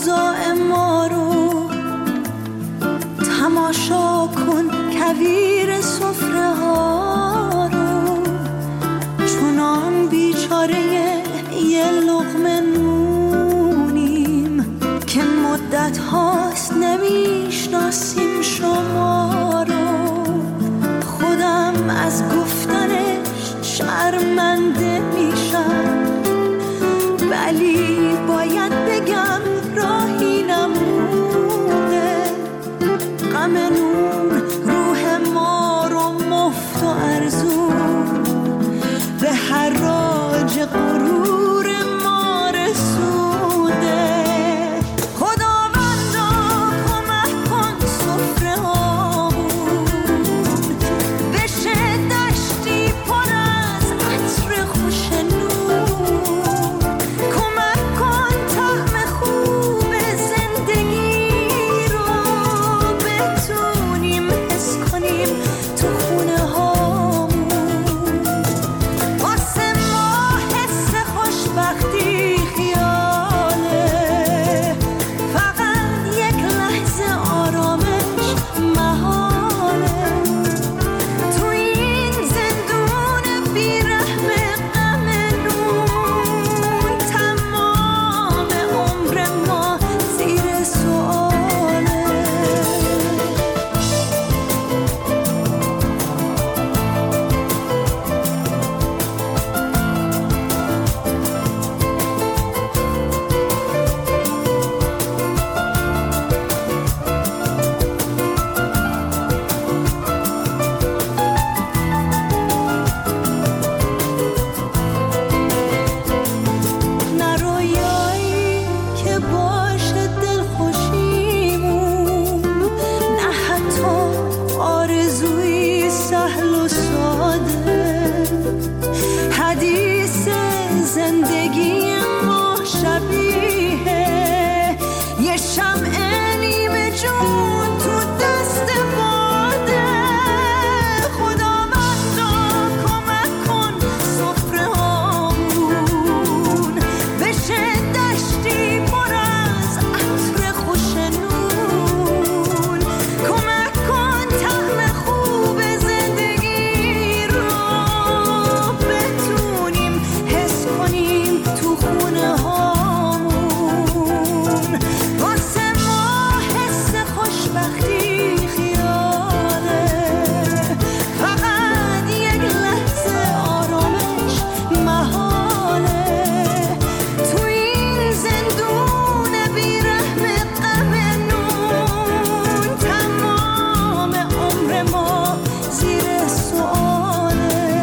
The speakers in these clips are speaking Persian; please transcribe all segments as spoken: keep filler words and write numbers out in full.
اوضاع ما رو تماشا کن، کویر سفره ها رو، چونان بیچاره یه لقمه نونیم که مدت هاست نمیشناسیم شما رو. خودم از گفتنش شرمنده میشم، ولی باید بگم راهی نمونه. غم نون روح ما رو مفت و ارزون به حراج غرور ما رسونده. خداوندا کمک کن سفره هامون بشه دشتی پر از عطر خوش نون. کمک کن طعم خوب زندگی رو بتونیم حس کنیم تو خونه هامون. واسه ما حس خوشبختی خیاله، فقط یک لحظه آرامش محاله. تو این زندون بیرحم غم نون تمام عمر ما زیر سؤاله. نه رویایی که باشه دلخوشیمون، نه حتی آرزوی سهل و ساده. حدیث زندگی ما شبیه یه شمع نیمه جون تو دست باده. خداوندا کمک کن سفره هامون بشه دشتی پر از عطر خوش نون. کمک کن طعم خوب زندگی رو بتونیم حس کنیم تو خونه هامون. واسه ما حس خوشبختی خیاله، فقط یک لحظه آرامش محاله. تو این زندون بیرحم غم نون تمام عمر ما زیر سؤاله.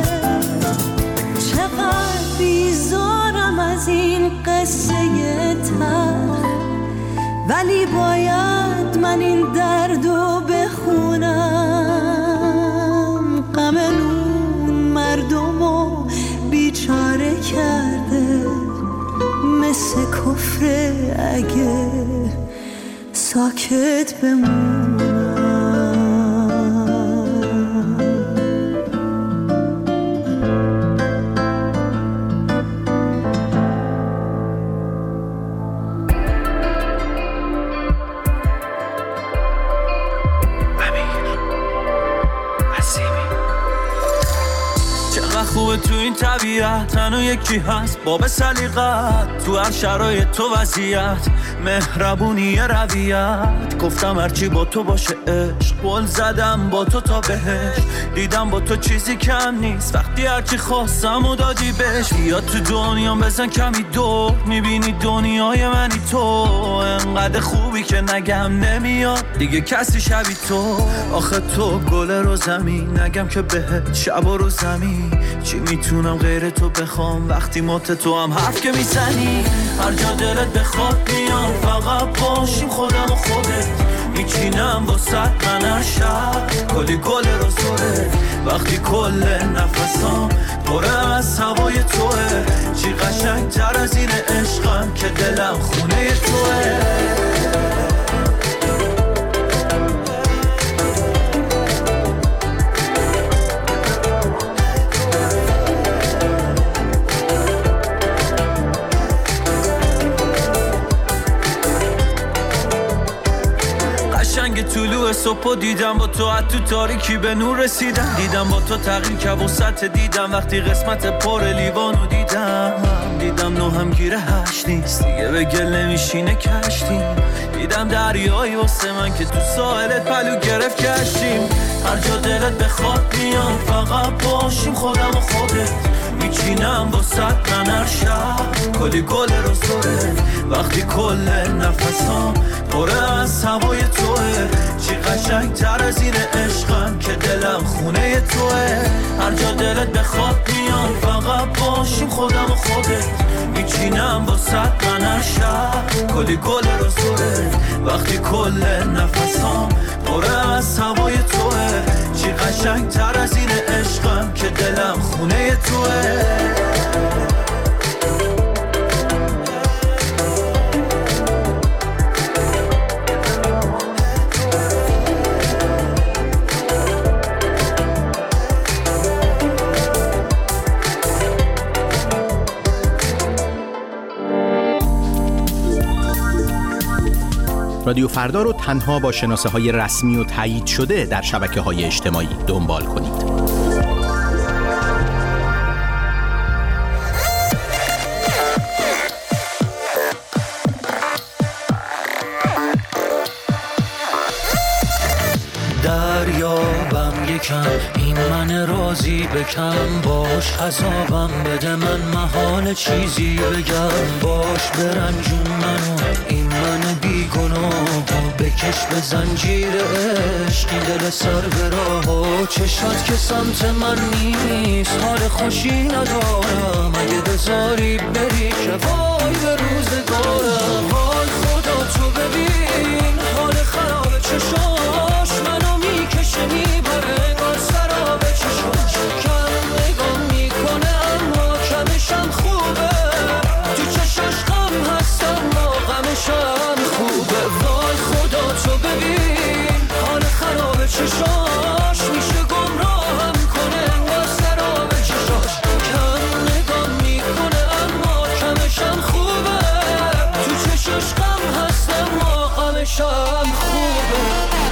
چقدر بیزارم از این قصه تلخ، ولی باید من این دردو بخونم. غم نون مردمو بیچاره کرده، مثل کفر اگه ساکت بمونم. چقدر خوبه تو این طبیعت تنها یکی هست باب سلیقت، تو هر شرایط تو وضعیت مهربونی رویت. گفتم هرچی با تو باشه عشق، قول زدم با تو تا بهش. دیدم با تو چیزی کم نیست، وقتی هرچی خواستم و دادی بهش. بیا تو دنیام بزن کمی دور، میبینی دنیای منی تو. انقدر خوبی که نگم نمیاد دیگه کسی شبی تو. آخه تو گل رو زمین، نگم که بهت شب و رو زمین. چی میتونم غیر تو بخوام وقتی مات تو هم حرف که میزنی. هر جا دلت بخواد میام، فقط باشیم خودم و خودت. میچینم با ست من هر شب کلی گل رو سره. وقتی کل نفسام پره از هوای توه. چی قشنگ تر از این عشقم که دلم خونه توه. طلوع صبح دیدم با تو، تو تاریکی به نور رسیدم. دیدم با تو تغییر که وسط دیدم وقتی قسمت پر لیوانو دیدم. دیدم نو هم گیره هشت نیست دیگه، به گل نمیشینه کشتیم. دیدم دریایی واسه من که تو ساحلت پلو گرفت کشتیم. هر جا دلت بخواد میام، فقط باشیم خودم و خودت. میچینم واسه من هر شب کلی گل روزوره. وقتی کل نفسام پره از هوای توه، چی قشنگ تر از این عشقم که دلم خونه توه. هر جا دلت بخواد میام، فقط باشیم خودم و خودت. میچینم واسه من هر شب کلی گل روزوره. وقتی کل نفسام پره از هوای توه، چی قشنگ تر از این عشقم که دلم خونه توه. رادیو فردا رو تنها با شناسه های رسمی و تایید شده در شبکه های اجتماعی دنبال کنید. دریابم یکم این من راضی بکم، باش عذابم بده من محال چیزی بگم. باش برنجون منو این من بیگناه، بکش به زنجیر عشقی دل سر به راه. چشات که سمت من نیست حال خوشی ندارم، اگه بذاری بری که وای به روزگارم. وای خدا تو ببین حال خراب چشاش منو میکشه میبره انگار سراب چشاش. کم نگام میکنه اما کمشم خوبه، تو چشاش غم هست اما غمشم خوبه. وای خدا تو ببین حال خراب چشاش میشه گمراهم کنه انگار سراب چشاش. کم نگام میکنه اما کمشم خوبه، تو چشاش غم هست اما غمشم خوبه.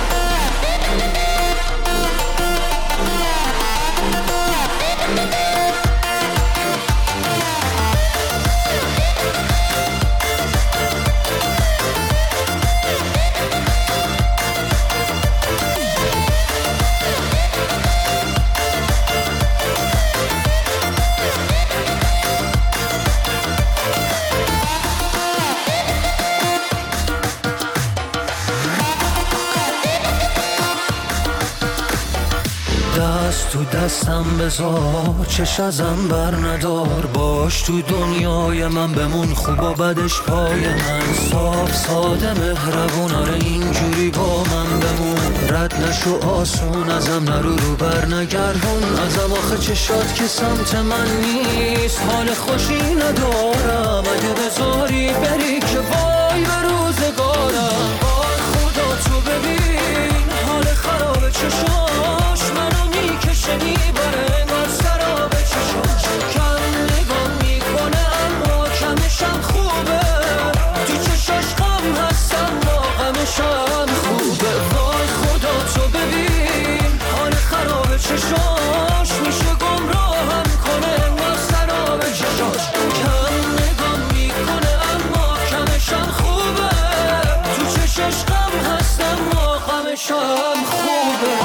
دست تو دستم بذار چش ازم بر ندار، باش تو دنیای من بمون خوب و بدش پای من. صاف ساده مهربون آره اینجوری با من بمون، رد نشو آسون ازم نرو رو بر نگردون ازم. آخه چشات که سمت من نیست حال خوشی ندارم، اگه بذاری بری که وای به روزگارم. وای خدا تو ببین حال خراب چشاش منو میکشه میبره انگار سراب چشاش. کم نگام میکنه اما کمشم خوبه، تو چشاش غم هست اما غمشم خوبه. وای خدا تو ببین حال خراب چشاش میشه گمراهم کنه انگار سراب چشاش. کم نگام میکنه اما کمشم خوبه، تو چشاش غم هست اما غمشم خوبه.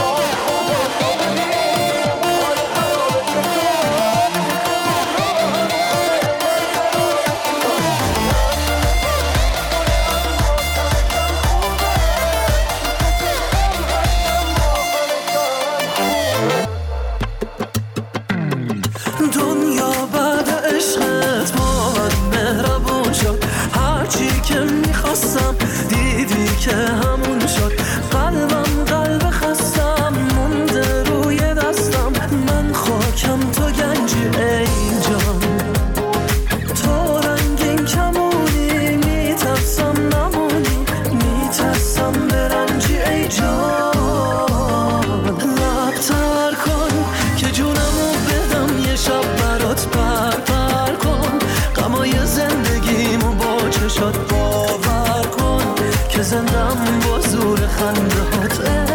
دنیا بعد عشقت با من مهربون شد، هرچی که میخواستم دیدی که همون شد. قلبم قلب خستم مونده روی دستم، من خاکم تو گنجی ای جان. تو رنگین کمونی میترسم نمونی، میترسم برنجی ای جان. لبتر کن که جونمو بدم یه شب برات پر پر کن، غمای زندگیمو با چشات باور کن که زندم با زور خنده هات.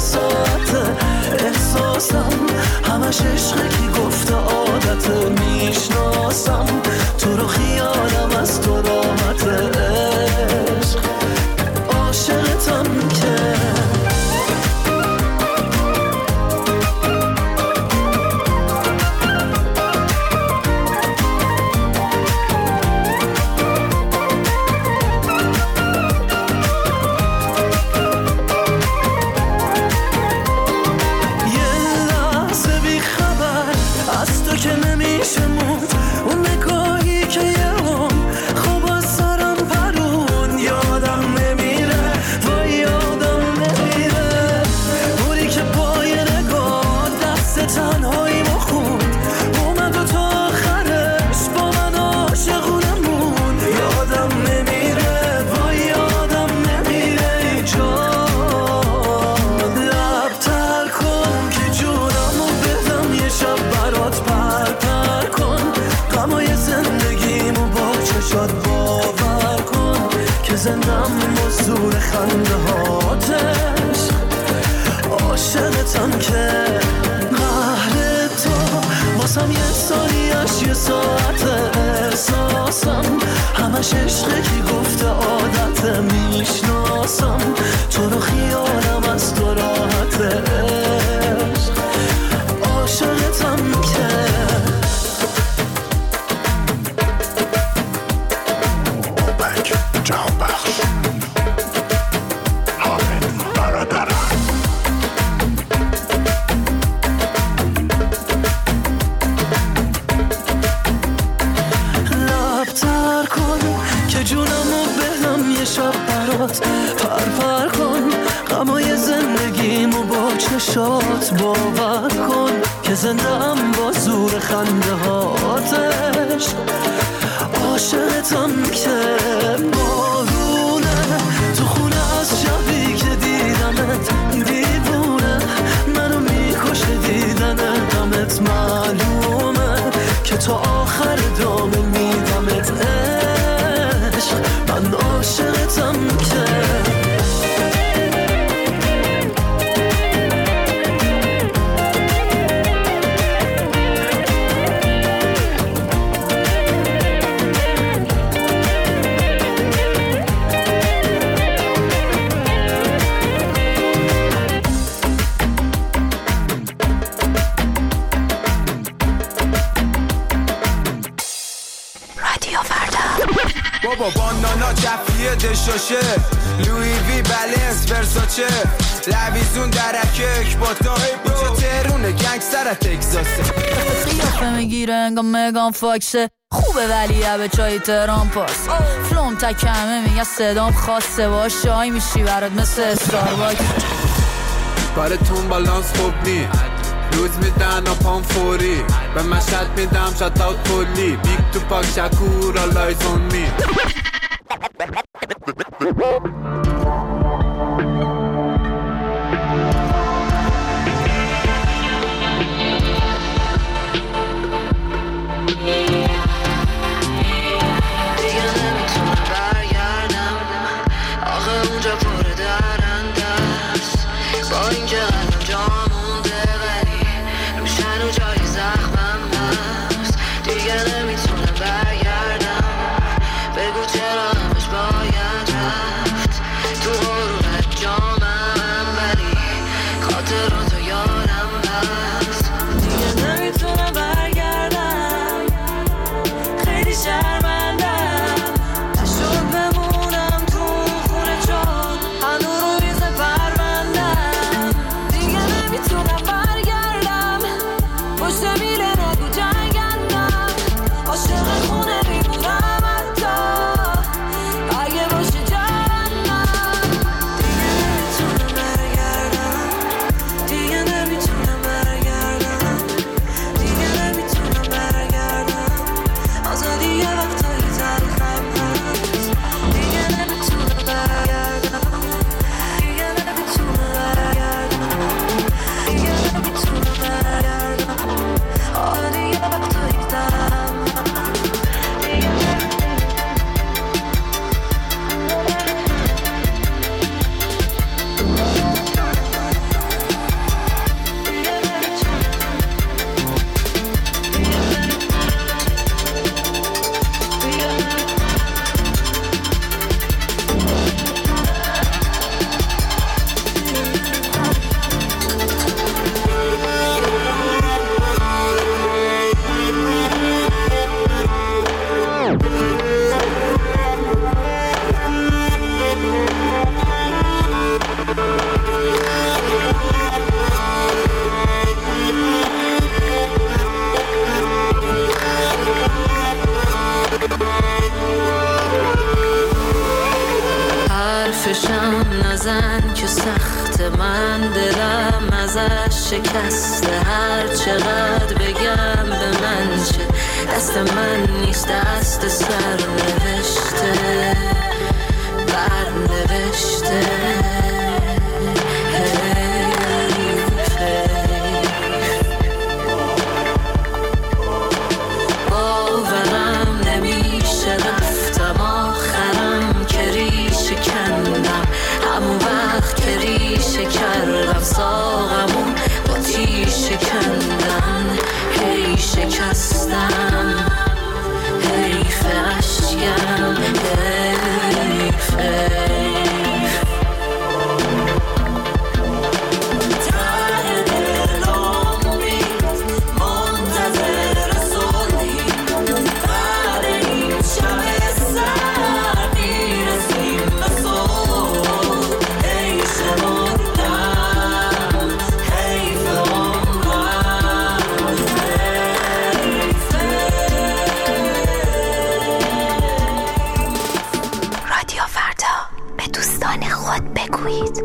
ساعته احساسم همش عشقه که گفته عادته میشناسم تو رو خیالم از تو راحته عشق عاشقتم که زندم با زور خنده هاتش عاشقتم که قهر تو واسم یه سالیش یه ساعت احساسم همش عشقه که گفته عادت میشناسم تو رو خیالم از تو راحت عشق عاشقتم که پر پر کن غمای زندگیمو با چشات باور کن که زندم با زور خنده هاتش عاشقتم که بارونه تو خونه از شبی که دیدمت دیوونه منو میکشه دیدن غمت معلومه که تو آخر دامه میدمت عشق من عاشقتم که بابا بانانا کفیه دشاشه لوی وی بلنس ورساچه لویزون درکه اکباتا اینجا تهرونه گنگستر تگزاسه قیافه میگیره انگا مگان فاکسه خوبه ولی به چای تهران پاس فلوم تکمه میگه صدام خاصه باش شای میشی برات مثل استارباکس کارتون بالانس خوب نی روز میدن و پام فوری به مشهد میدم شات اوت کلی بیگ تو پاک شکور آلایز اون می من که سخت، من دلم ازش شکسته. هر چقدر بگم به من چه، دست من نیست دست سر نوشته، بر نوشته. باورم نمیشه رفتم آخرم که ریشه کندم، همون وقت که ریشه کردم ساقمون با تیشه کندن. هی شکستم، حیف اشکم، حیف حیف. ته دلم بید منتظر صلحی، بعد این شب سرد میرسیم به صبح. ای شمردم حیف عمرم، حیف. رادیو فردا، به دوستان خود بگویید.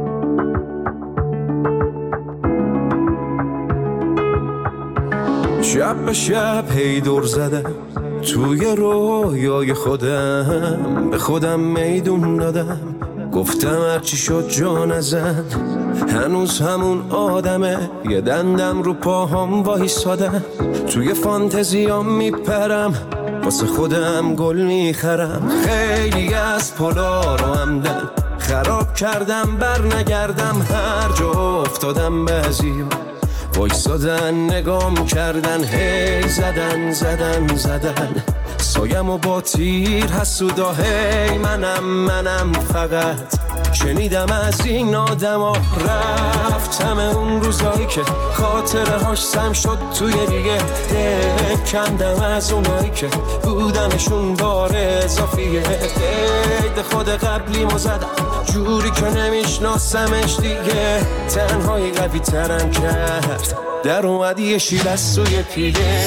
شب به شب هی دور زدم توی رویای خودم، به خودم میدون دادم، گفتم هرچی شد جا نزن. هنوز همون آدمه، یه دندم رو پاهام وایسادم، توی فانتزیام میپرم، واسه خودم گل میخرم. خیلی از پلا رو همدن خراب کردم، بر نگردم. هر جا افتادم بعضی وایسادن نگام کردن، هی زدن زدن زدن سایم و با تیر حسودا. هی منم منم فقط شنیدم از این آدم ها. رفتم اون روزایی که خاطره هاش سم شد توی دیگه، کندم از اونایی که بودنشون بار اضافیه. قید خود قبلی مو زدم جوری که نمیشناسمش دیگه، تنهایی قوی ترم کرد، در اومدی یه شیل از سوی پیله.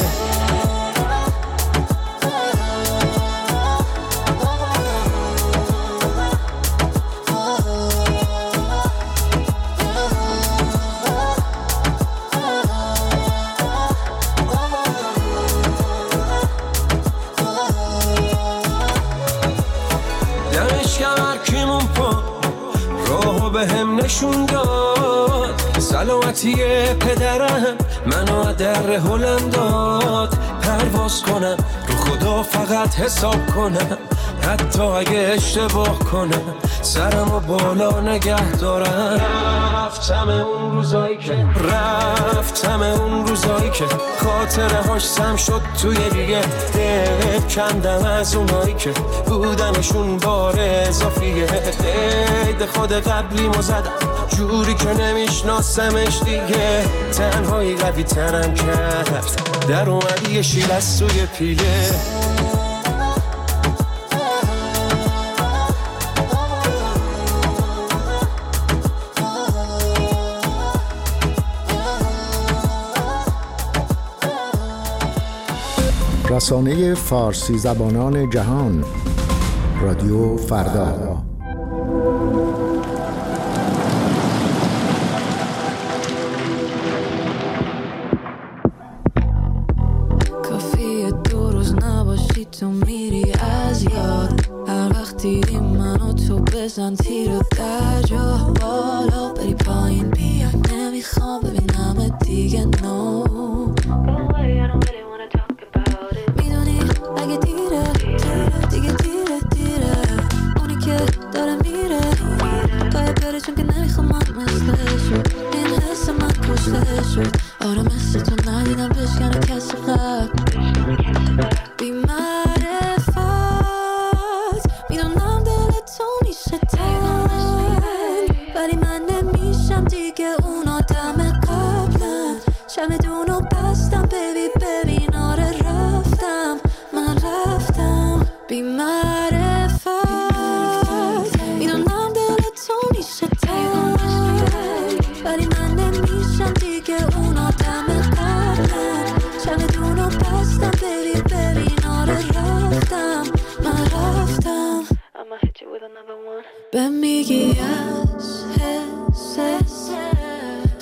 نشون داد سلامتی پدرم، منو در هلم داد. پرواز کنم رو خدا فقط حساب کنم، حتی اگه اشتباه کنم سرمو بالا نگه دارم. رفتم اون روزایی که رفتم اون روزایی که خاطره هاش سم شد توی دیگه، کندم از اونایی که بودنشون بار اضافیه. قید خود قبلی مو زدم جوری که نمیشناسمش دیگه، تنهایی قوی ترم کرد، در اومدی یه شیل از سوی پیله. رسانه فارسی زبانان جهان، رادیو فردا. کافیه دو روز نباشی تو میری از یاد، هر وقت دیدی منو تو بزن تیر و در جا، بالا بری پایین بیا، نمیخوام ببینم دیگه. نو اگه دیره دیره دیگه دیره دیره، اونی که داره میره باید بره چون که نمیخوام من مثل شد، این حس من کشته شد. آره مثل تو ندیدم بشکنه کسی قبل بی معرفت، میدونم دل تو میشه تنگ، ولی من نمیشم دیگه اون آدم قبلم. چمدونو بستم ببی ببین، آره رفتم من رفتم بی معرفت، میدونم دل تو میشه تنگ، ولی من نمیشم دیگه اون آدم قبلم. چمدونو بستم ببی ببین، آره رفتم من رفتم. به میگی از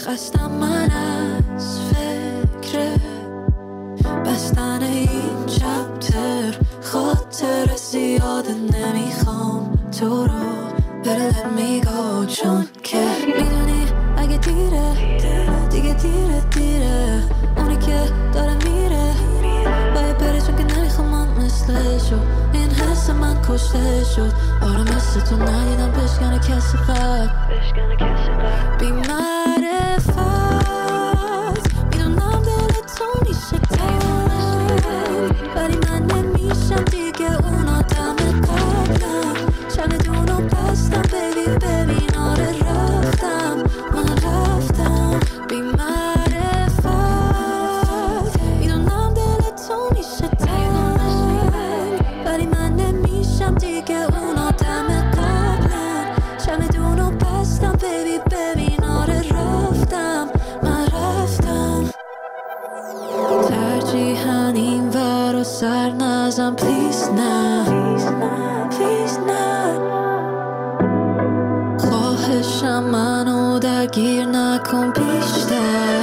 خستم من از فکر بستن این چپتر، خاطر زیاده نمیخوام تو رو بره let me go، چون که میدونی اگه دیره دیگه دیره دیره، اونی که داره میره باید بره چون که نمیخوام من مثلشو، این حس من کشته شد. آره مثل تو ندیدم بشکنه کسی قبل بی معرفت، میدونم دل تو میشه تنگ ولی من نمیشم دیگه اون آدم قبلم، چمدونو بستم بیبی ببین آره رفتم من رفتم بی معرفت، میدونم دل تو میشه تنگ ولی من نمیشم دیگه اون آدم قبلم، چمدونو بستم بیبی ببین آره رفتم من رفتم. ترجیحاً این ور و سر نزم پلیز نه پلیز نه، خواهشم منو درگیر نکن بیشتر.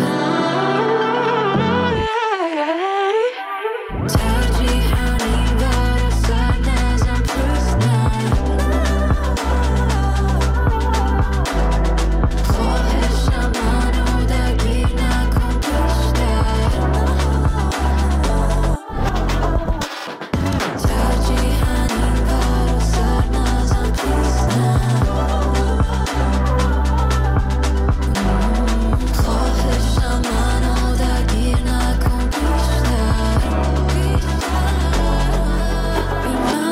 ترجیحاً این ور و سر نزم پلیز نه، خواهشم منو درگیر نکن بیشتر. ترجیحاً این ور و سر نزم پلیز نه، خواهشم منو درگیر نکن بیشتر. بی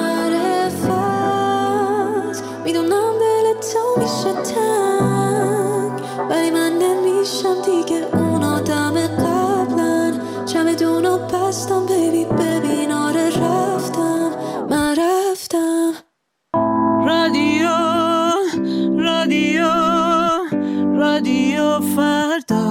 معرفت، میدونم دل تو میشه تنگ ولی من نمیشم دیگه اون آدم قبلن، چمدونو بستم بیبی ببین آره رفتم من رفتم. رادیو رادیو رادیو فردا.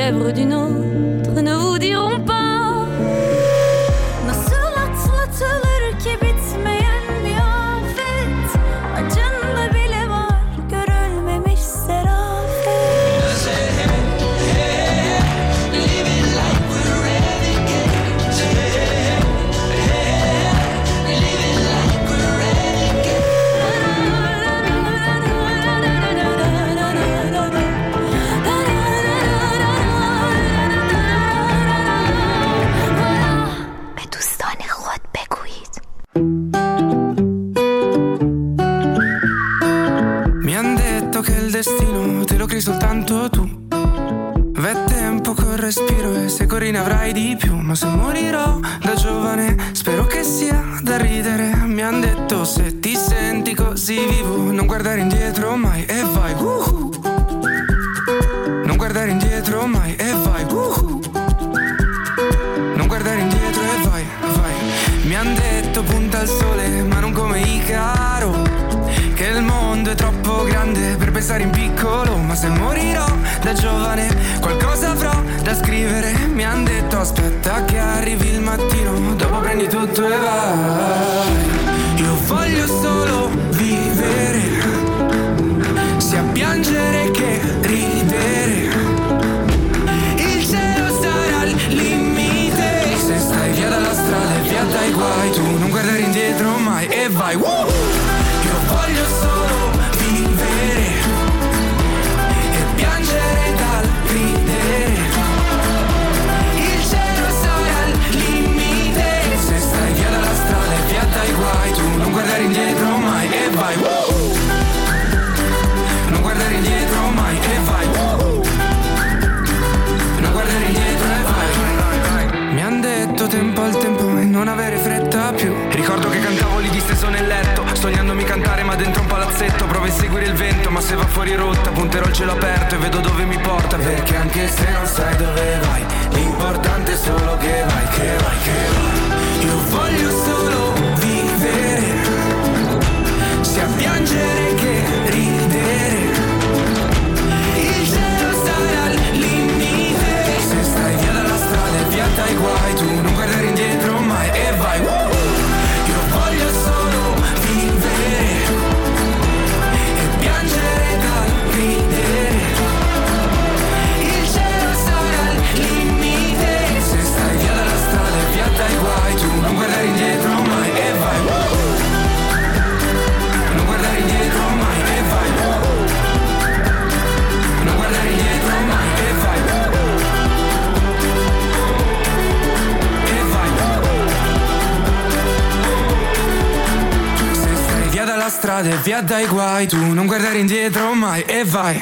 lèvres d'une autre ne vous diront pas. Nasıl atlatılır ki bitmeyen bir afet, acında bile var görülmemiş serafet. Living like we're renegades. Living like we're renegades. به دوستان خود بگویید. Mi han detto che il destino te lo crei soltanto tu. V'è tempo col respiro e se corri ne avrai di più. Ma se morirò da giovane spero che sia da ridere. Mi han detto se ti senti così vivo non guardare indietro mai e vai uh-huh. Non guardare indietro mai e vai uh-huh. Non guardare indietro e vai, vai. Mi han detto punta al sole ma non come Icaro, che il mondo è troppo grande per pensare in piccolo. Ma se morirò da giovane qualcosa avrò da scrivere. Mi han detto aspetta che arrivi il mattino, dopo prendi tutto e vai. Io voglio solo vivere, sia piangere che ridere. Il cielo sarà al limite, se stai via dalla strada e via dai guai, tu non guardare indietro mai e vai uh! Io voglio solo vivere e piangere dal ridere. Il cielo sarà al limite, se stai via dalla strada e via dai guai, tu non guardare indietro mai e vai uh! Non guardare indietro mai e vai uh! Non guardare indietro e vai. Mi han detto tempo al tempo e non avere fretta più. Ricordo che cantavo lì disteso nel letto, sognandomi cantare ma dentro un palazzetto. Provo a seguire il vento ma se va fuori rotta punterò il cielo aperto e vedo dove mi porta. Perché anche se non sai dove vai, l'importante è solo che vai, che vai, che vai. Io voglio solo vivere, sia piangere che ridere. Il cielo sarà al limite, se stai via dalla strada e via dai guai, tu non guardare indietro mai e vai uh! Io voglio solo vivere e piangere dal ridere. Il cielo sarà al limite, se stai via dalla strada e via dai guai, tu non guardare indietro mai e vai uh! Non guardare indietro mai e vai uh! Non guardare indietro mai e vai uh! E vai uh! Se stai via dalla strada e via dai guai, tu non guardare indietro mai e vai.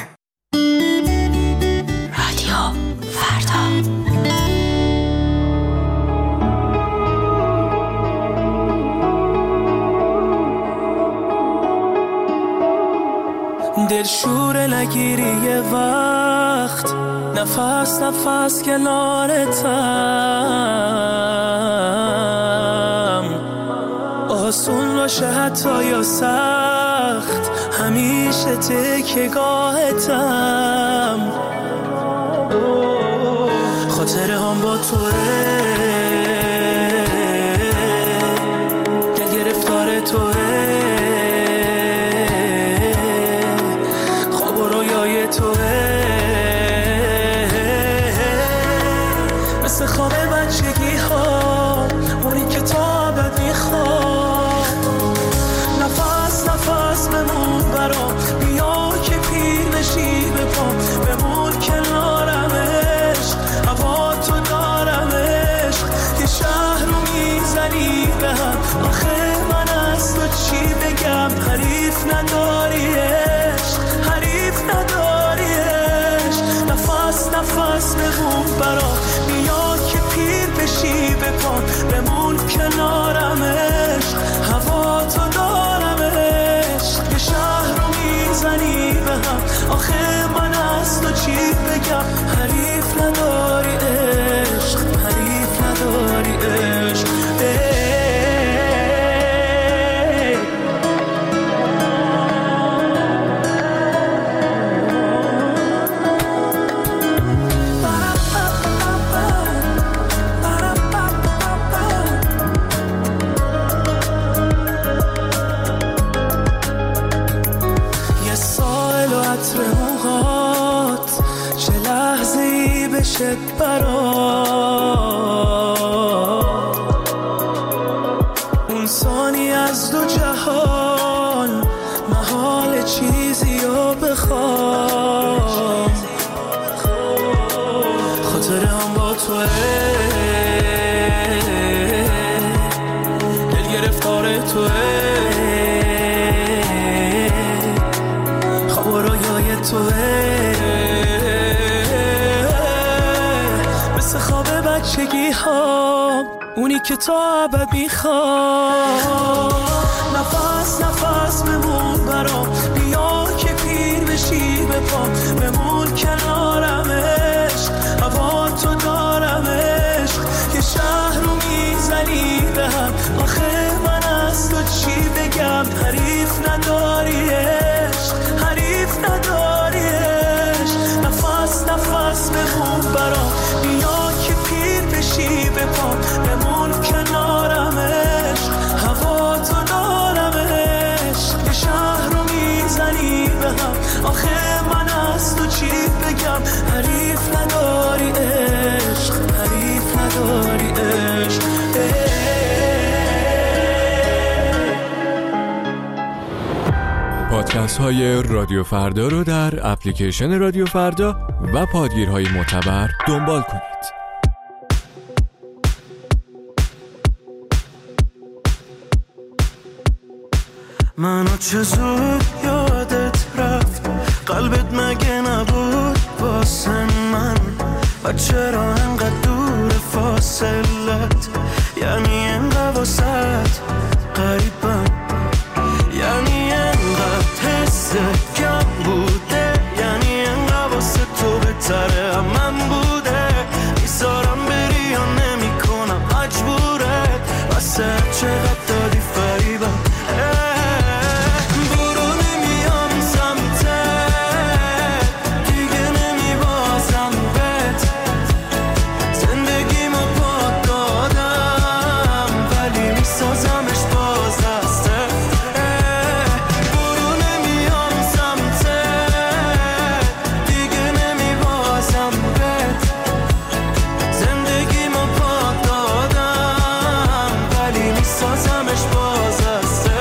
رادیو فردا. دلشوره نگیری یه وقت، نفس نفس کنارتم. آسون باشه حتی یا سخت، همیشه تکیه‌گاهتم. خاطره هم با توه، دل گرفتار توه. مثل خواب بچگی ها، اونی که تا ابد میخواد. نفس نفس بمون برام، بیا که پیر نشی به پام. بمون کنارمش، هوا تو دارمش. یه شهر رو میزنی به هم، آخه من از تو چی بگم. حریف نداریش، حریف نداریش. نفس نفس بمون برام، بیا که پیر بشی به پام. بمون کنارمش، هوا تو دارمش. یه شهر رو میزنی به هم، آخه من از تو چی بگم. حریف نداری عشق، حریف نداری عشق. Para برام، اون ثانی از دو جهان محال چیزی رو بخوام، خاطرم با توه، دل گرفتار توه، خواب و رویای توه، مثل خواب بچگی ها، اونی که تا ابد میخوام. نفس نفس بمون برام، بیا که پیر بشی به پام، بمون کنارم عشق، هوا تو دارم عشق، یه شهر رو میزنی به هم، آخه من از تو چی بگم، حریف نداری عشق، حریف نداری عشق. نفس نفس بمون برام، بیا که پیر بشی به پام، بمون کنارم عشق، هوا تو دارم عشق، یه شهر رو میزنی به هم، آخه من از تو چی بگم، حریف نداری عشق، حریف نداری عشق. پادکست های رادیو فردا رو در اپلیکیشن رادیو فردا و پادگیرهای معتبر دنبال کنید. منو چه زود یادت رفت، قلبت مگه نبود واسه من، و چرا انقدر دور فاصلت، یعنی انقدر واسط قریبم، یعنی انقدر حست کم بوده، یعنی انقدر واسه تو بهتره من بوده، میذارم بری یا نمی کنم مجبورت، واسه چقدر دادی فریبم، برو نمیام سمتت، دیگه نمیبازم بهت، زندگیمو پاک دادم ولی میسازمش باز از صفر، برو نمیام سمتت، دیگه نمیبازم بهت، زندگیمو پاک دادم ولی میسازمش باز از صفر.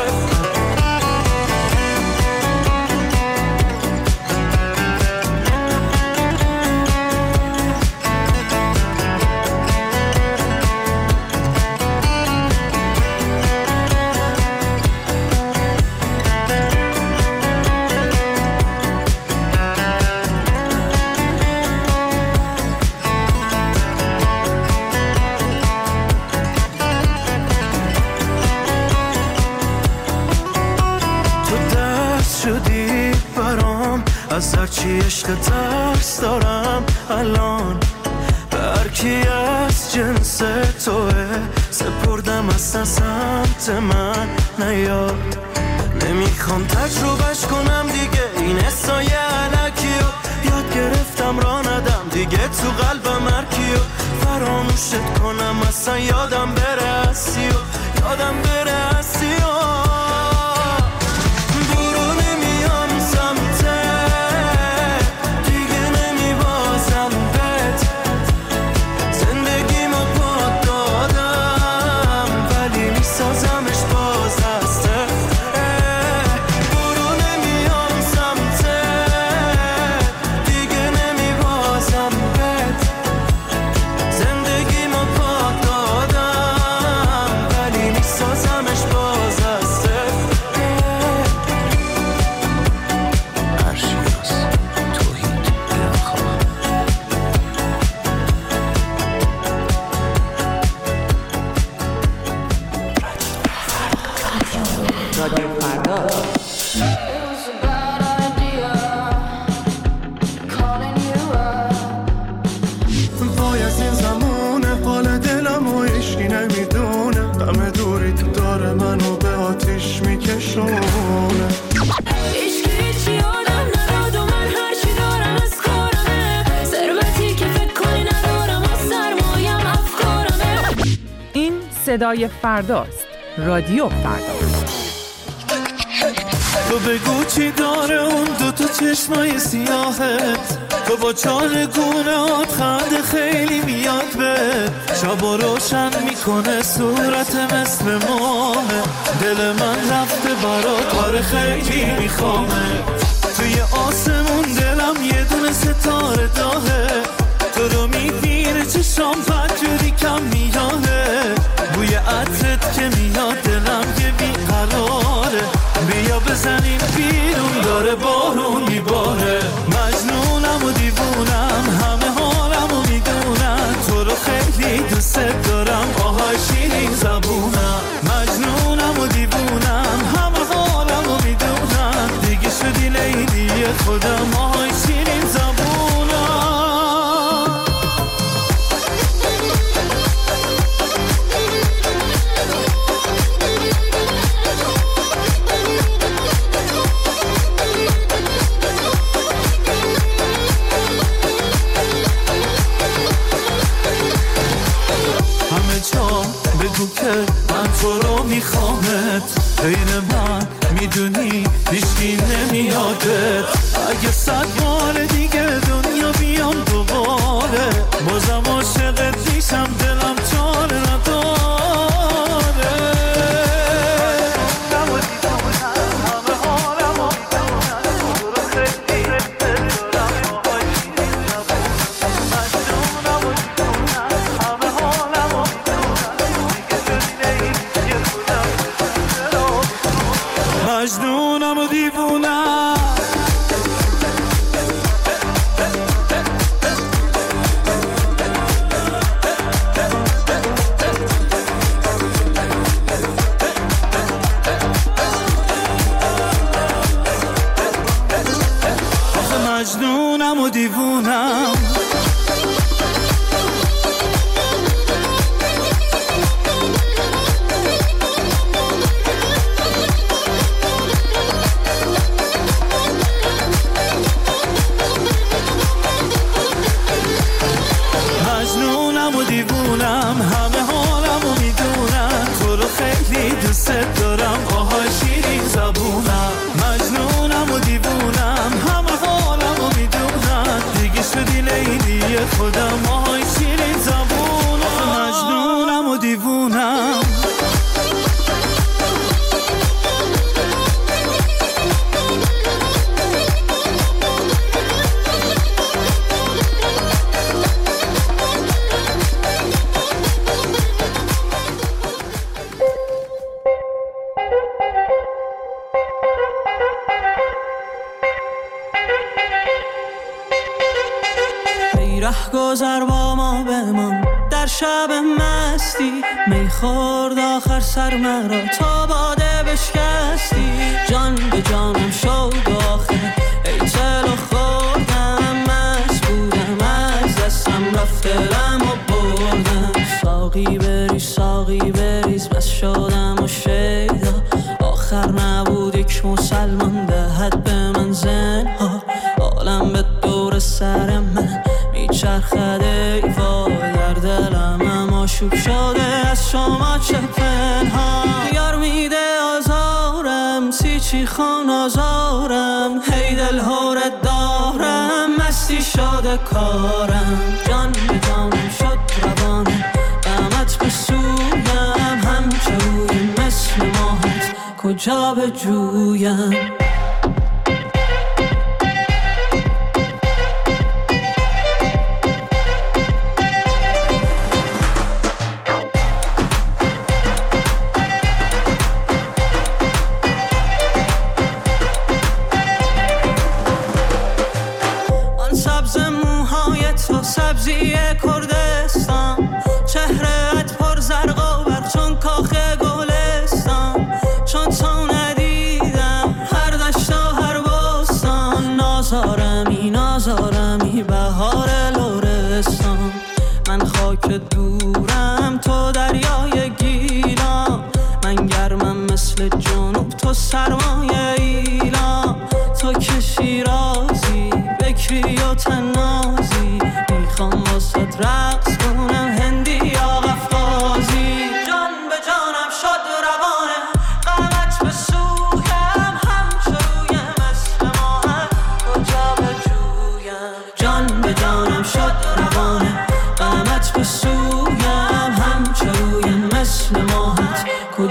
تو دست شدی برام، از هرچی عشق ترس دارم الان، به هرکی از جنس توه سپردم اصلا سمت من نیاد، نمیخوام تجربهش کنم دیگه این حسای علکیو، یاد گرفتم را ندم دیگه تو قلبم هرکیو، فراموشت کنم اصلا یادم بره هستی و یادم بره هستی و برو نمیام سمتت، دیگه نمیبازم بهت، زندگیمو پاک دادم ولی میسازمش باز از صفر، برو نمیام سمتت، دیگه نمیبازم بهت، زندگیمو پاک دادم ولی میسازمش باز از صفر. عرشیاس توحید ایرانخواه. رادیو فردا. وای از این زمونه، حال دلم و عشقی نمیدونه، غم دوری تو داره منو به آتیش میکشونه. عشقی هیچی آدم نداد و من هرچی دارم از کارمه، ثروتی که فکر کنی ندارم و سرمایم افکارمه. این صدای فرداست. رادیو فردا. تو بگو چی داره اون دو تا چشمای سیاهت، تو با چال گونهات خنده خیلی میاد به شبا روشن میکنه صورت مثل ماه دل من رفته برات آره خیلی میخوامه توی آسمون دلم یه دونه ستاره داهه تو رو میبینه چشام پنجوری کم میانه بوی عطرت که میاد دلم یه بیقراره بیا بزنیم بیرون داره بارون میباره مجنونم و دیوونم همه حالم و میدونم تو رو خیلی دوست دارم آهای شیرین زبونم مجنونم و دیوونم همه حالم و میدونم دیگه شدی لیلی خودم آهای شیرین زبونم بگو که من تو رو میخوامت بین من میدونی هیچکی نمیادت اگه صد بار دیگه دنیا بیام دوباره بازم عاشقت میشم دلم چاره نداره مجنونم و دیوونم آخه مجنونم و دیوونم همه حالم و میدونم تو رو خیلی دوست دارم آهای شیرین زبونم مجنونم و دیوونم همه حالم و میدونم دیگه شدی لیلی خودم آهای شیرین زبونم مجنونم و دیوونم گذر با ما بمان در شب مستی میخورد آخر سر مرا تا باده بشکستی جان به جانم شد آخر ای چلو خوردم مست بودم از دستم رفت دلم و بردم ساقی بریز ساقی بریز بس شدم و شیدا آخر نبود یک مسلمان دهد به من زنها عالم به دور سر من میچرخد ای وای در دلم اما شوک شده از شما چه پنهان یار میده آزارم سی چی خان آزارم هی دل هورت دارم مستی شده کارم جان به جانم شد روانم غمت به سویم همچه روی مثل ماهت کجا به جویم سبزی کردستان چهرهت پر زرق و بر چون کاخ گلستان چون تو ندیدم هر دشت و هر بستان نازارمی نازارمی بهار لرستان من خاک دورم تو دریای گیلان من گرمم مثل جنوب تو سرمایه ایلان تو که شیرازی بکری و تنازی میخوام واسه رقص کنم هندی یا قفقازی جان به جانم شد روانه غمت به سویم همچه روی مثل ماهت کجا به جویم جان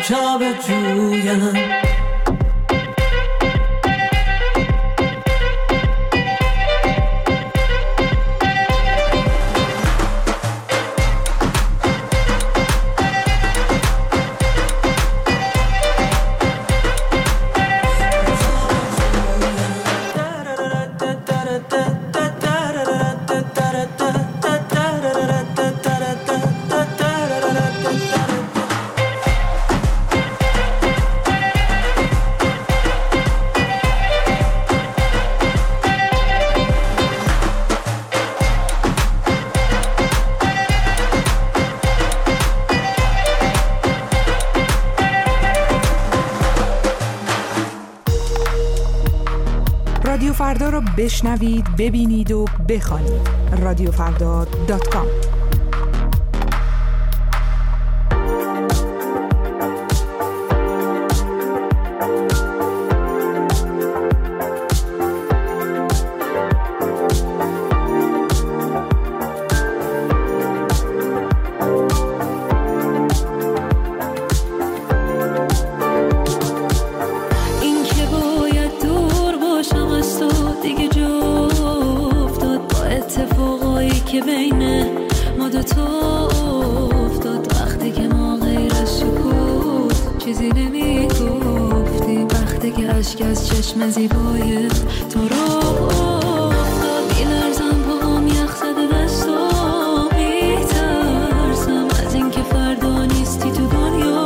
کجا به جویم. رادیو فردا رو بشنوید، ببینید و بخوانید. رادیو فردا دات کام. که بین ما دوتا افتاد وقتی که ما غیر از سکوت چیزی نمی گفتیم، وقتی که اشک از چشم زیبای تو رو افتاد. میلرزم پاهم یخ زده دستم، میترسم از این که فردا نیستی تو دنیا،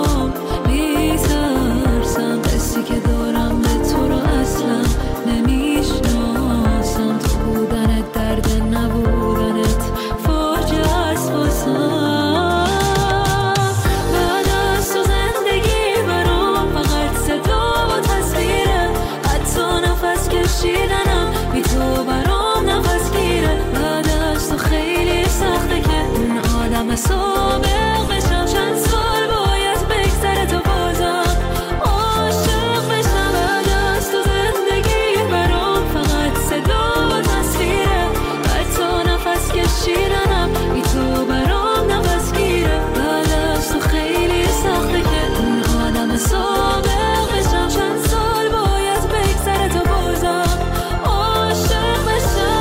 میترسم قصی که دارم به تو رو اصلا نمیشناسم. تو بودنت درد نبودنت فاجعه است واسم. بعد از تو زندگی برام فقط صدا و تصویره، حتی نفس کشیدنم بی تو برام نفس گیره. بعد از تو خیلی سخته که اون آدم سابق بشم، چند سال باید بگذره تا بازم عاشق بشم. بعد از تو زندگی برام فقط صدا و تصویره، حتی نفس کشیدنم بی تو برام نفس گیره. بعد از تو خیلی سخته که اون آدم سابق بشم، چند سال باید بگذره تا بازم عاشق بشم.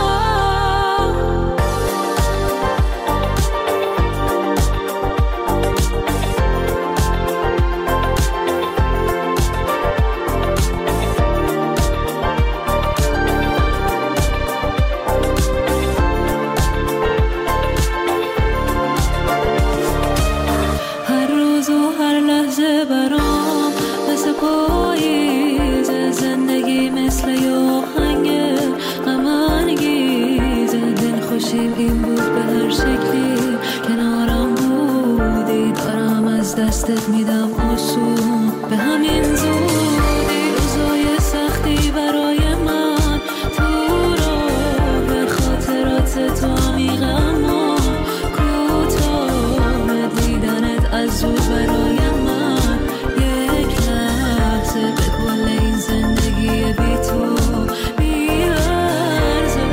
هر روز و هر لحظه برام مثل پاییز، زندگی مثل یه آهنگ غم انگیز. دل خوشیم این بود به هر شکلی کنارم بودی، دارم از دستت میدم آسون به همین زودی. روزای سختی برای من تو راه به خاطرات تو عمیق اما کوتاه، دیدنت از زود برای من یک لحظه به کل این زندگی بی تو میارزه.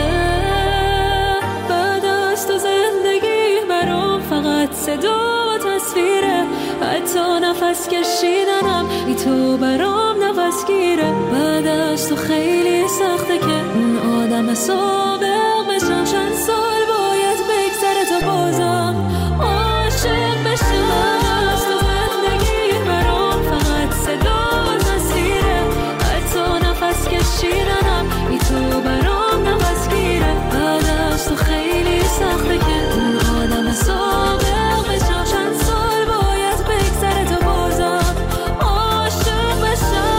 بعد از تو زندگی برام فقط صدا و تصویره، حتی نفس کشیدنم بی تو برام نفس گیره. بعد از تو خیلی سخته که اون آدم سابق بشم، چند سال باید بگذره تا بازم عاشق بشم. از تو زندگی برام فقط صدا و تصویره، حتی نفس کشیدنم بی تو برام نفس گیره. بعد از تو خیلی سخته که اون آدم سابق بشم، چند سال باید بگذره تا بازم عاشق بشم.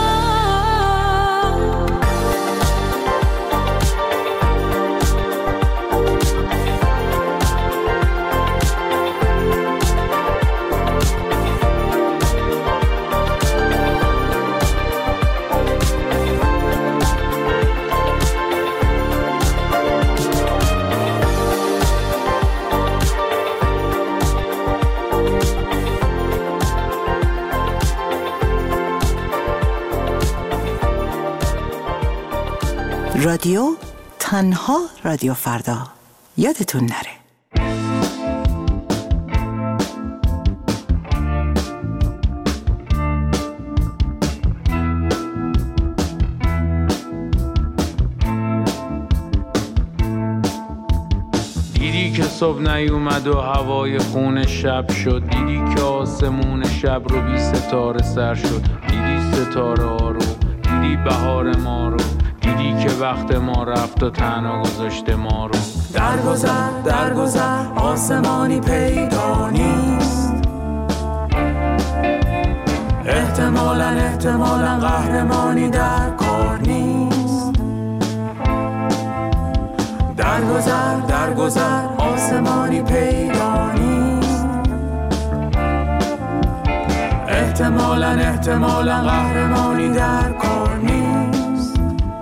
رادیو تنها رادیو فردا، یادتون نره. صبح نیومد و هوای خون شب شد، دیدی که آسمون شب رو بی ستاره سر شد، دیدی ستاره ها رو، دیدی بهار ما رو، دیدی که وقت ما رفت و تنها گذاشته ما رو. درگذر درگذر آسمانی پیدا نیست، احتمالاً احتمالاً قهرمانی در کار نیست. درگذر درگذر آسمانی پیدا نیست، احتمالاً احتمالاً قهرمانی در کار نیست.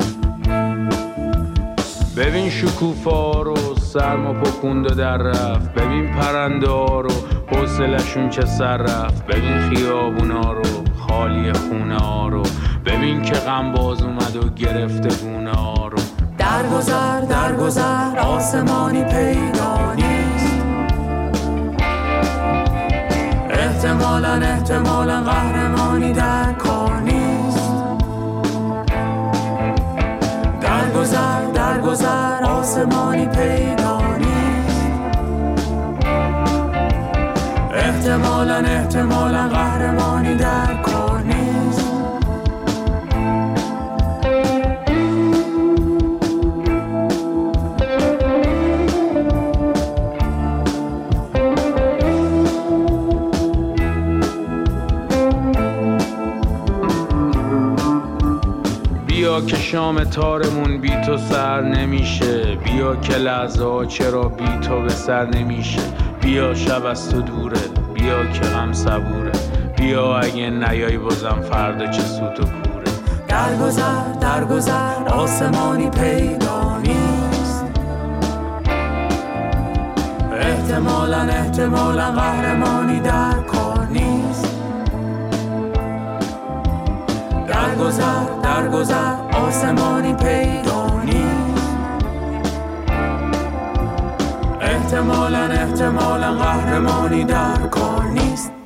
ببین شکوفا رو سرما پکوند و در رفت، ببین پرنده ها رو حوصله‌شون چه سر رفت، ببین خیابونا رو خالی خونه ها رو، ببین که غم باز اومد و گرفته گونه ها رو. درگذر درگذر آسمانی پیدا نیست، احتمالاً احتمالاً قهرمانی در کار نیست. درگذر درگذر آسمانی پیدا نیست، احتمالاً احتمالاً قهرمانی در کار نیست. بیا که شام تارمون بی تو سر نمیشه، بیا که لحظه ها چرا بی تو به سر نمیشه. بیا شب از تو دوره، بیا که غم صبوره، بیا اگه نیایی بازم فردا چه سوت و کوره. درگذر درگذر آسمانی پیدا نیست، احتمالاً احتمالاً قهرمانی در کار نیست. درگذر درگذر آسمانی پیدا نیست، احتمالاً احتمالاً قهرمانی در کار نیست.